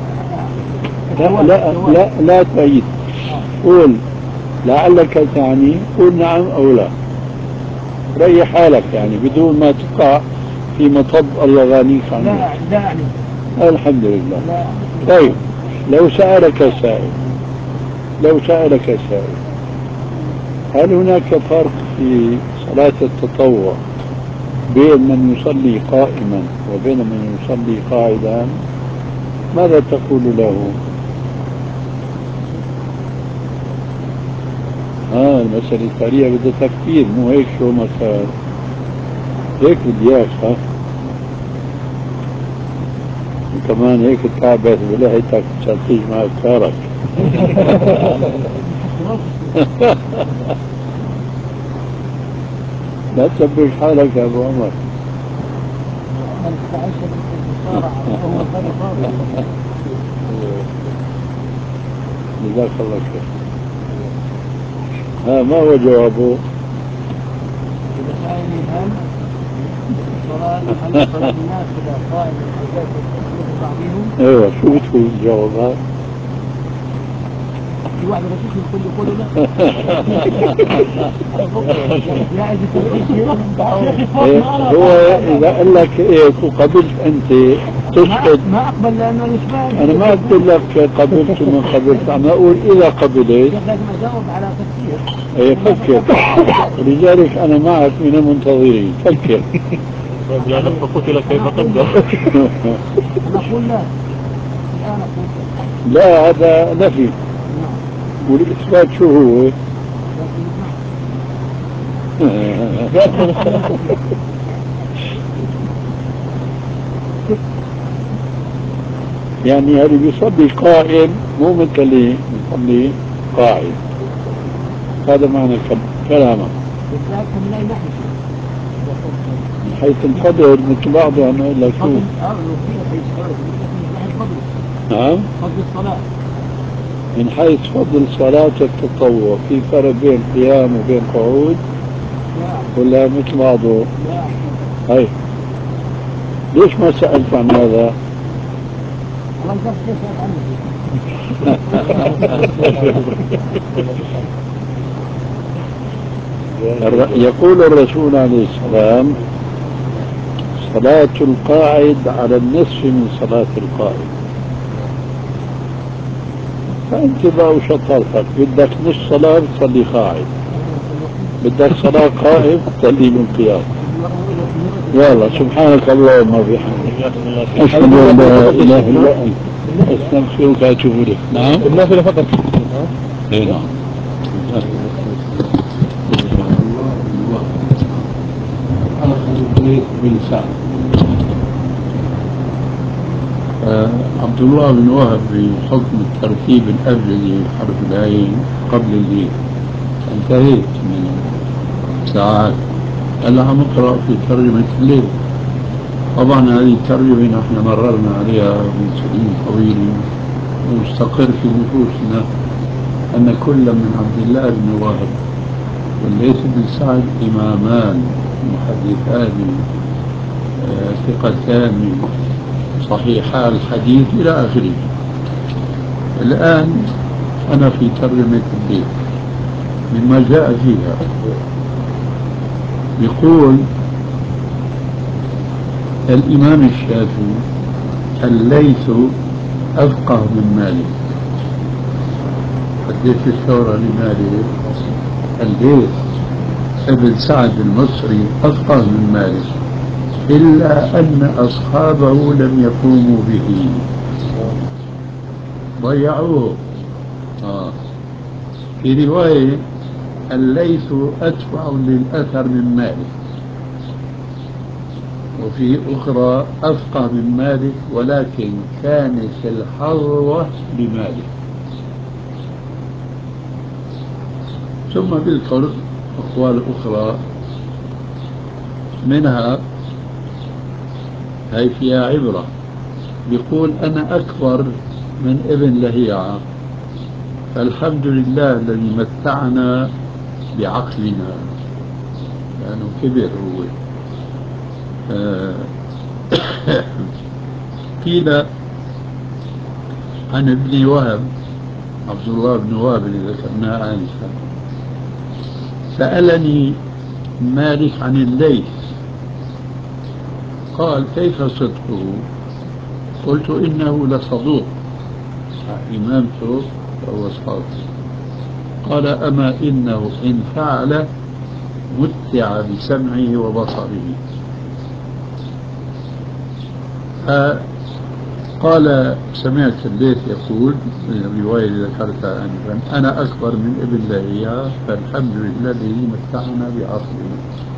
لا تعيد. قول لعلك تعني، قول نعم أو لا، ريح حالك يعني بدون ما تقع في مطب الله غنيك عنه. لا يعني الحمد لله. لا. طيب لو سألك سائل هل هناك فرق في صلاة التطوع بين من يصلي قائما وبين من يصلي قاعدا؟ ماذا تقول له؟ المسألة التالية بدها تفكير، مو هيك شو مسار هيك بدي اياك. وكمان هيك تعبت بلهتك تشتيش مع افكارك. لا تسبب حالك يا ابو عمر. جزاك الله خير. ما هو جوابه؟ صلاة الناس إذا قائم بعضهم. ايوه شو بتقول الجواب؟ في واحد رفيق يقول له لا. هو اذا قال لك ايه وقبلت انت تسقط. ما اقبل لانه مش فاهم. انا ما قلت لك قبلت وما قبلت، عم اقول اذا قبلت لازم اجاوب على تفكير. ايه فكر. لذلك انا معك من المنتظرين، فكر. لأنك قتل كيف تقدر. انا اقول لا. الان اقول لا هذا نفي. والاثبات شو هو؟ يعني اللي بيصلي قائم مو مثل اللي بيصلي قاعد. هذا معنى كلامك. من حيث الفضل مثل بعض يعني اقول لك شو. نعم. فضل الصلاة. من حيث فضل صلاة التطوع في فرق بين قيام وبين قعود ولا مثل بعضه؟ هاي ليش ما سألت عن هذا؟ يقول الرسول عليه السلام: صلاة القاعد على النصف من صلاة القائم. فأنت بقى وشطارتك، بدك نصف صلاة تصلي قاعد، بدك صلاة قائم تصلي من قيام. يلا سبحانك اللهم وبحمدك أشهد أن لا إله إلا أنت أستغفرك وأتوب إليك. نعم النافلة فقط. اي نعم. بن سعد. عبد الله بن وهب بحكم الترتيب الأبجدي حرف العين قبل الليل انتهيت من ساعات. هلا عم اقرا في ترجمة الليل. طبعا هذه الترجمة نحن مررنا عليها من سنين طويلة، ومستقر في نفوسنا أن كل من عبد الله بن وهب والليث بن سعد إمامان محدثان ثقتان صحيحا الحديث إلى آخره. الآن أنا في ترجمة الليث مما جاء فيها يقول: الإمام الشافعي الليث أفقه من مالك. قديش الشهرة لمالك؟ الليث ابن سعد المصري أفقه من مالك، إلا أن أصحابه لم يقوموا به، ضيعوه. في رواية الليث أتبع للأثر من مالك، وفي أخرى أفقه من مالك ولكن كانت الحظوة لمالك. ثم بذكر أقوال أخرى، منها هي فيها عبرة، بيقول أنا أكبر من ابن لهيعة، فالحمد لله الذي متعنا بعقلنا، لأنه كبر هو. قيل عن ابن وهب، عبد الله بن وهب اللي ذكرناه آنفا، سألني مالك عن الليث، قال كيف صدقه؟ قلت إنه لصدوق إمامته فهو صادق. قال أما إنه إن فعل متع بسمعه وبصره. قال سمعت الليث يقول من الرواية اللي ذكرتها آنفا أنا أكبر من ابن لهيعة، فالحمد لله الذي متعنا بعقله.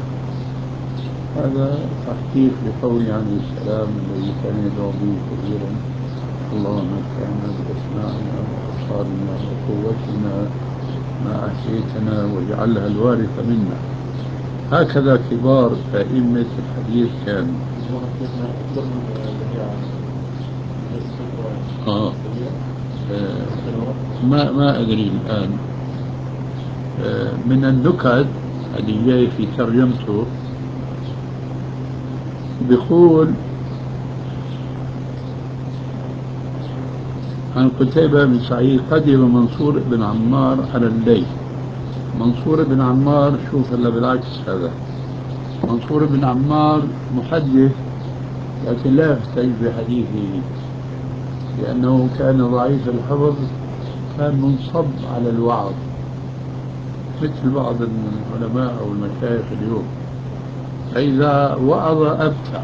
هذا تحقيق لقول عليه السلام الذي كان يدعو به كثيرا: اللهم متعنا بأسماعنا وأبصارنا وقوتنا ما أحييتنا واجعلها الوارث منا. هكذا كبار أئمة الحديث كانوا. ما أدري الآن. من النكت اللي جاي في ترجمته بيقول عن قتيبة بن سعيد قدم منصور بن عمار على الليث. منصور بن عمار، شوف هلا بالعكس، هذا منصور بن عمار محدث لكن لا يحتج بحديثه لأنه كان ضعيف الحفظ، كان منصب على الوعظ مثل بعض العلماء أو المشايخ اليوم، فإذا وعظ أبكى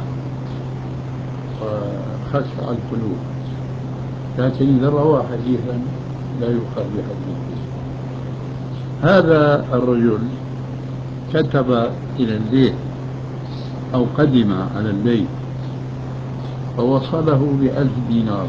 وخشع القلوب، لكن إذا روى حديثا لا يؤخذ بحديثه. هذا الرجل كتب إلى الليث أو قدم على الليث فوصله ب1000 دينار،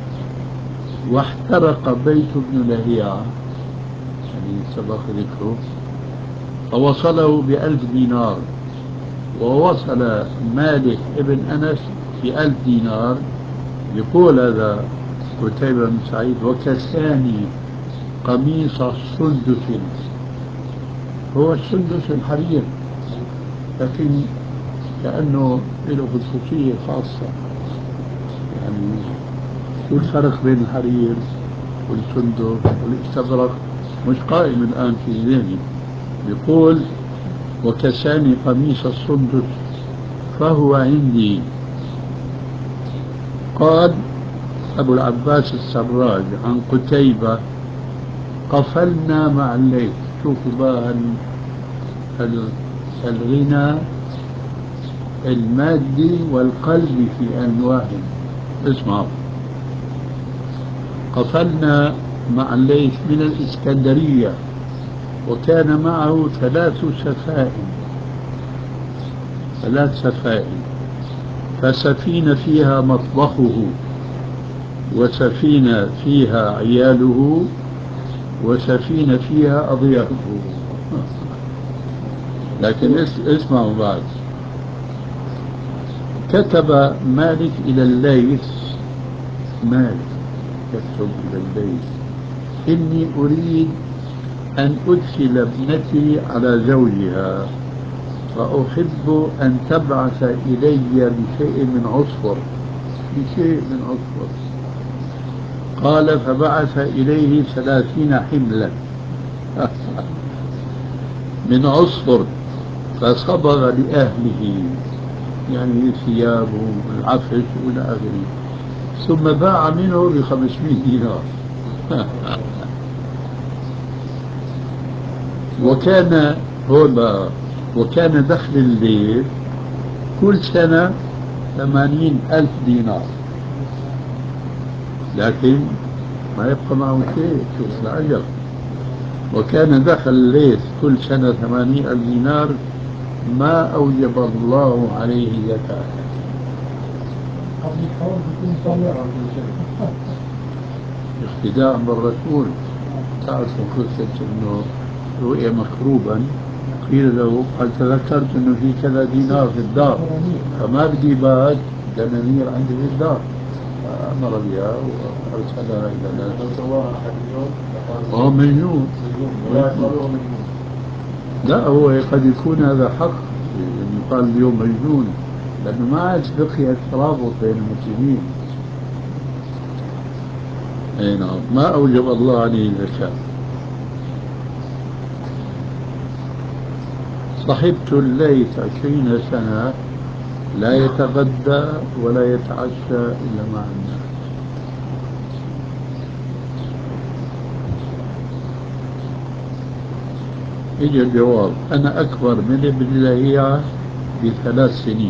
واحترق بيت ابن لهيعة يعني سبق ذكره، فوصله ب1000 دينار، ووصل مالك ابن أنس ب1000 دينار. يقول هذا قتيبة بن سعيد وكساني قميص سندس، هو السندس الحرير، لكن كأنه له خصوصية خاصة. يعني شو الفرق بين الحرير والسندس والاستبرق مش قائم الآن في ذهني. يقول وكساني قميص السندس فهو عندي. قال أبو العباس السراج عن قتيبة قفلنا مع الليث. شوفوا بقى الغنى المادي والقلبي في آن واحد. اسمعوا، قفلنا مع الليث من الإسكندرية، وكان معه 3 سفائن، فسفينة فيها مطبخه، وسفينة فيها عياله، وسفينة فيها أضيافه. لكن اسمعوا بعد. كتب مالك إلى الليث، مالك يكتب إلى الليث إني أريد أن أدخل ابنتي على زوجها، فأحب أن تبعث إلي بشيء من عصفر. قال فبعث إليه 30 حملا من عصفر، فصبغ لأهله يعني ثيابه والعفش والى اخره، ثم باع منه ب500 دينار. وكان هو وكان دخل الليل كل سنة 80,000 دينار، لكن ما يبقى معه شيء. شوف العجب، وكان دخل الليل كل سنة 80,000 دينار ما أوجب الله عليه زكاة. اقتداء بالرسول. تعرفوا قصة أنه رؤيا مكروبا، قيل له قال تذكرت أنه في كذا دينار في الدار فما بدي بات دنانير عندي في الدار، فأمر بها وأرسلها إلى الناس. هو مجنون. لا، هو قد يكون هذا حق، يعني يقال اليوم مجنون لأنه ما عاد بقي الترابط بين المسلمين. أي نعم، ما أوجب الله عليه الزكاة. صحبت الليث 20 سنة لا يتغدى ولا يتعشى إلا مع الناس. يجي الجواب: أنا أكبر من ابن لهيعة ب3 سنين.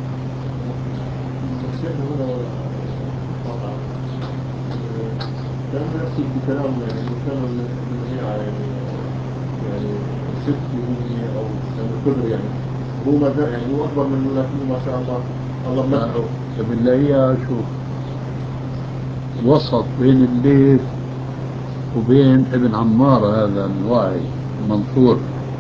كان نفسي بكلام يعني كان من يعني 6 أو كبر يعني هو ما يعني هو أكبر منه لكنه ما شاء الله الله مدحه. ابن لهيعة شوف وسط بين الليث وبين ابن عمار هذا الواعي المنصور.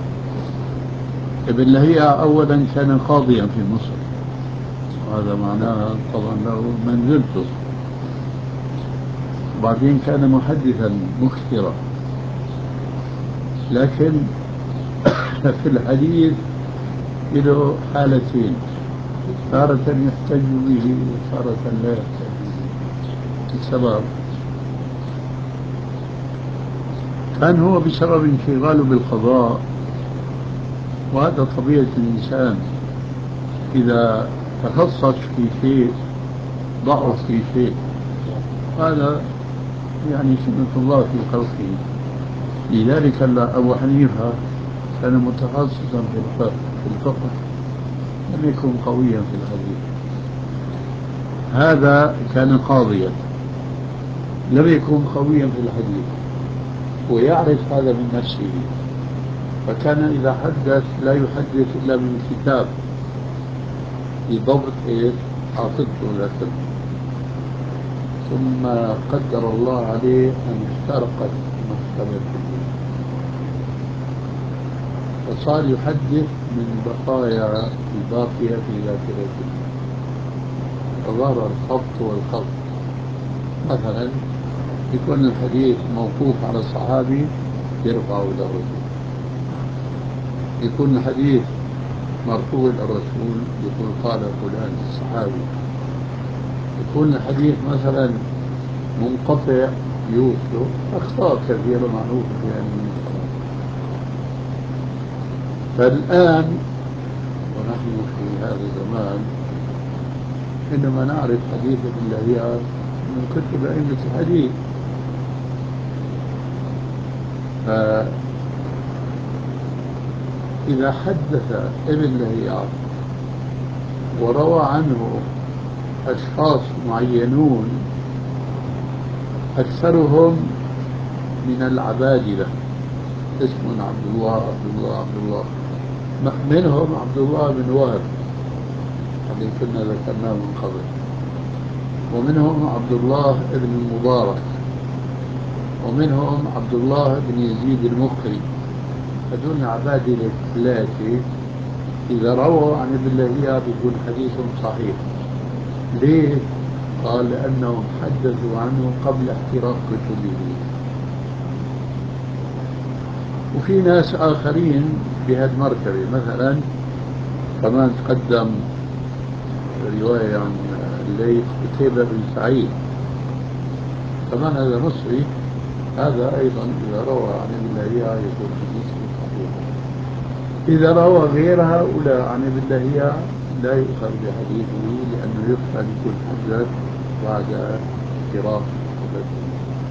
ابن لهيعة أولا كان قاضيا في مصر، وهذا معناه طبعا له منزلته. وبعدين كان محدثا مكثرا، لكن في الحديث له حالتين: تارة يحتج به وتارة لا يحتج به. السبب كان هو بسبب انشغاله بالقضاء، وهذا طبيعة الإنسان، إذا تخصص في شيء ضعف في شيء، هذا يعني سنة الله في خلقه. لذلك أبو حنيفة كان متخصصا في الفقه، لم يكن قويا في الحديث. هذا كان قاضيا لم يكن قويا في الحديث، ويعرف هذا من نفسه، فكان إذا حدث لا يحدث إلا من كتاب بضبط حافظته لكن. ثم قدر الله عليه أن احترقت مكتبته، فصار يحدث من بقايا الباقية في ذاكرته، فظهر الخبط والخط. مثلا يكون الحديث موقوف على الصحابي يرفعه إلى الرسول، يكون الحديث مرفوع إلى الرسول يقول قال فلان الصحابي، يكون الحديث مثلا منقطع يوصل أخطاء كثيرة معروفة في علم القرآن. فالآن ونحن في هذا الزمان إنما نعرف حديث ابن لهيعة من كتب أئمة الحديث. فإذا حدث ابن لهيعة وروى عنه أشخاص معينون أكثرهم من العبادلة، اسم عبد الله عبد الله عبد الله، منهم عبد الله بن وهب الذي كنا ذكرناه من قبل، ومنهم عبد الله بن المبارك، ومنهم عبد الله بن يزيد المقري. هذول عبادلة ثلاثة إذا رووا عن ابن لهيعة بيكون حديثهم صحيح. ليه؟ قال لأنهم حدثوا عنه قبل احتراق كتبه. وفي ناس آخرين بهالمرتبة، مثلا كمان تقدم رواية عن الليث قتيبة بن سعيد، كمان هذا مصري، هذا أيضا إذا روى عن ابن لهيعة يكون حديثه صحيح. إذا روى غير هؤلاء عن ابن لهيعة لا يؤخذ بحديثه لأنه يخشى أن يكون حجة بعد اعتراف بذنبه.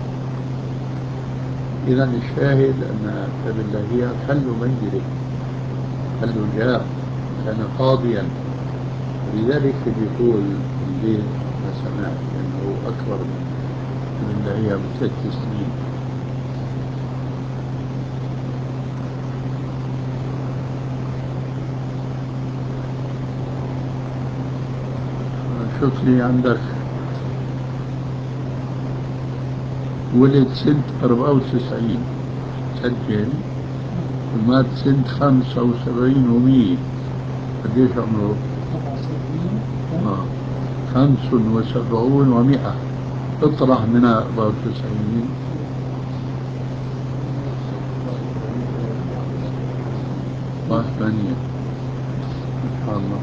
إذا الشاهد أن أبي اللهيعة حل منزله، حل جاه، كان قاضيا، ولذلك بيقول الليل ما سمعت لأنه أكبر من اللهيعة ب6 سنين. شوف لي عندك ولد سنة 94 سجل، ومات سنة 75 و100. قديش عمره؟ 75 و100. اطرح من 94 8. إن شاء الله.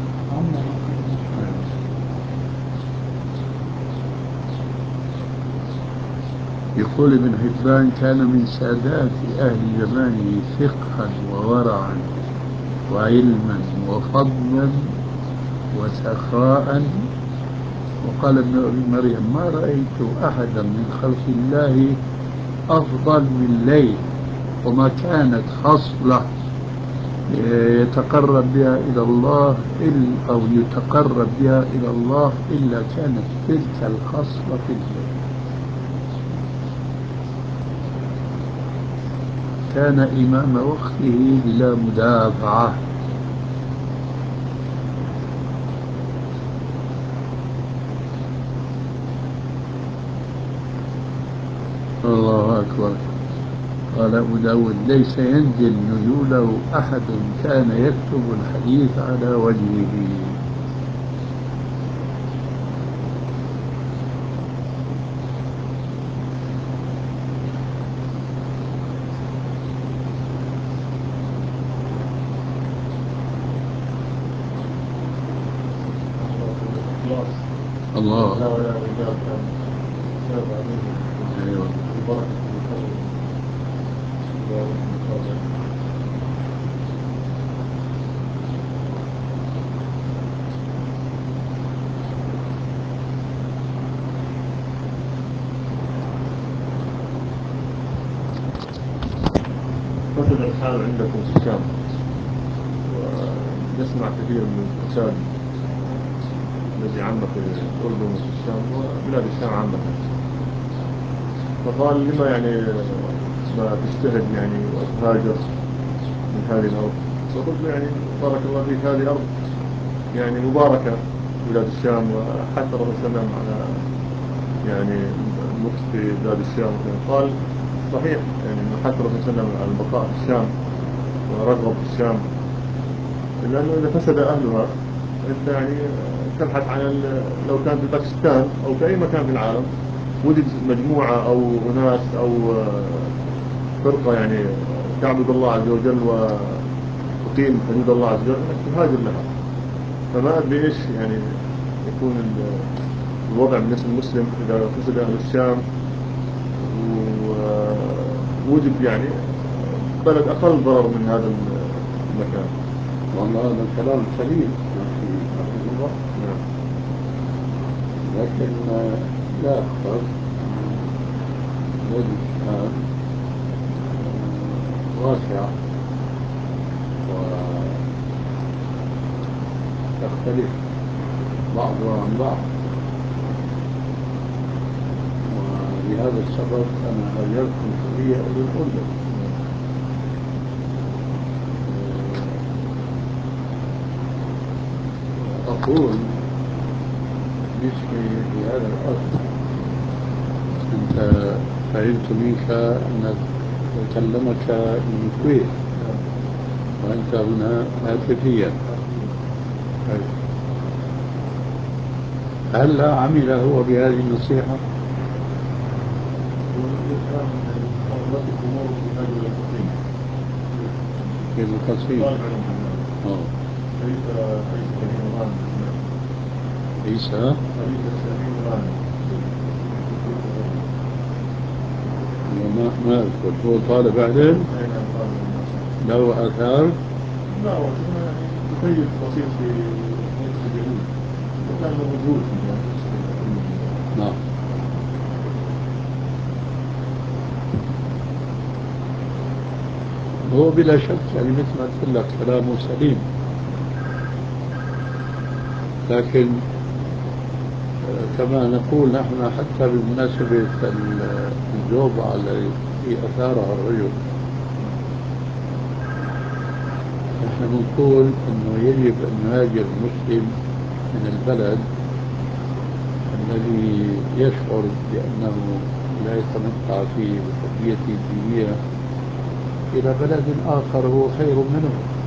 يقول ابن حبان كان من سادات أهل زمانه فقها وورعا وعلما وفضلا وسخاء. وقال ابن أبي مريم ما رأيت أحدا من خلق الله أفضل من ليل، وما كانت خصلة يتقرب بها إلى الله أو يتقرب بها إلى الله إلا كانت تلك الخصلة في الليل. كان إمام وقته بلا مدافعة. الله أكبر. قال أبو داود ليس ينزل نزوله أحد كان يكتب الحديث على وجهه. الله. أيوة. فسد الحال عندكم في الشام، ونسمع كثير من الفساد الذي عم في الأردن وفي الشام وبلاد الشام عامة. فقال لما يعني ما تجتهد يعني وتهاجر من هذه الأرض؟ فقلت له يعني بارك الله فيك هذه أرض يعني مباركة بلاد الشام، وحتى الرسول صلى الله عليه وسلم على يعني المكث في بلاد الشام. قال صحيح يعني حتى الرسول صلى الله عليه وسلم على البقاء في الشام ورغب في الشام، لأنه إذا فسد أهلها أنت يعني تبحث عن لو كان في باكستان أو في أي مكان في العالم وجد مجموعة أو أناس أو فرقة يعني تعبد الله عز وجل وتقيم حدود الله عز وجل أنك تهاجر لها. فما أدري إيش يعني يكون الوضع بالنسبة للمسلم إذا فسد أهل الشام ووجد يعني بلد أقل ضرر من هذا المكان. والله هذا الكلام سليم رحمه الله. نعم. لكن لا أخطر بلاد الشام واسعة وتختلف بعضها عن بعض، ولهذا السبب أنا هاجرت من سوريا إلى الأردن. أقول بالنسبة لهذا الأرض أنت فهمت منك أنك كلمك من الكويت وأنت هنا هاتفيا، هل عمل هو بهذه النصيحة؟ في القصيم عيسى ما أذكر. هو طالب علم له آثار؟ لا مخيف بسيط في ملك اليهود وكان له وجود في نعم. هو بلا شك يعني مثل ما قلت لك كلامه سليم، لكن كما نقول نحن حتى بمناسبة الجوبة التي أثارها الرجل، نحن نقول أنه يجب أن يهاجر المسلم من البلد الذي يشعر بأنه لا يتمتع فيه بحريته الدينية إلى بلد آخر هو خير منه.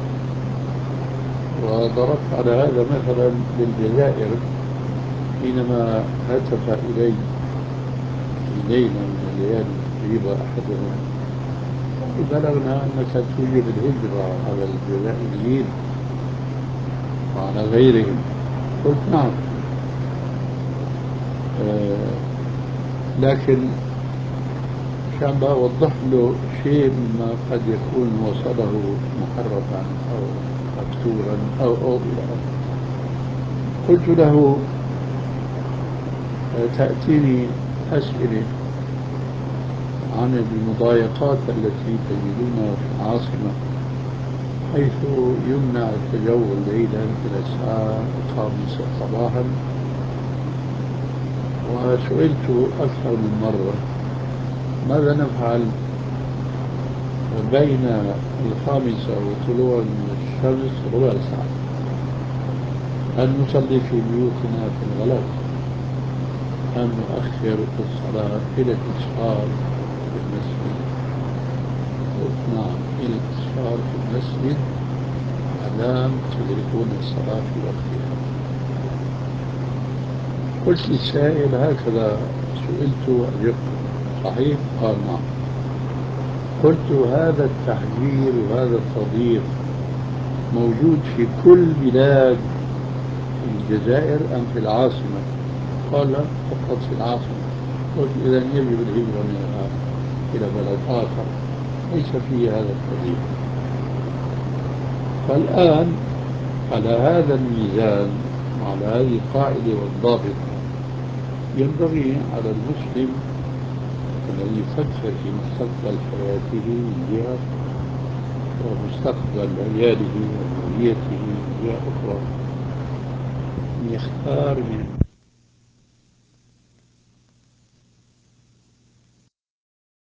وضربت على هذا مثلا للجزائر حينما هتف إلي في ليلة من الليالي القريبة أحدهم: بلغنا أنك توجب الهجرة على الجزائريين وعلى غيرهم. قلت نعم، لكن كان بوضح له شيء مما قد يكون وصله محرفا أو مكسورا أو إلى آخره. قلت له: تأتيني أسئلة عن المضايقات التي تجدونها في العاصمة، حيث يمنع التجول ليلا إلى الساعة 5 صباحا. وسئلت أكثر من مرة: ماذا نفعل بين 5 وطلوع الشمس ربع ساعة؟ هل نصلي في بيوتنا في الغلط أم نؤخر الصلاة إلى الإسفار في المسجد؟ قلت نعم، إلى الإسفار في المسجد ما دام تدركون الصلاة في وقتها. قلت للسائل: هكذا سئلت وأجبت صحيح؟ قال نعم. قلت: هذا التحذير وهذا التضييق موجود في كل بلاد الجزائر أم في العاصمة؟ قال: لا، فقط في العاصمة. قلت: إذا يجب الهجرة من الآن إلى بلد آخر ليس فيه هذا التضييق. فالآن على هذا الميزان وعلى هذه القاعدة والضابط ينبغي على المسلم الذي يفكر في مستقبل حياته من جهة ومستقبل عياله وذريته من جهة أخرى أن يختار من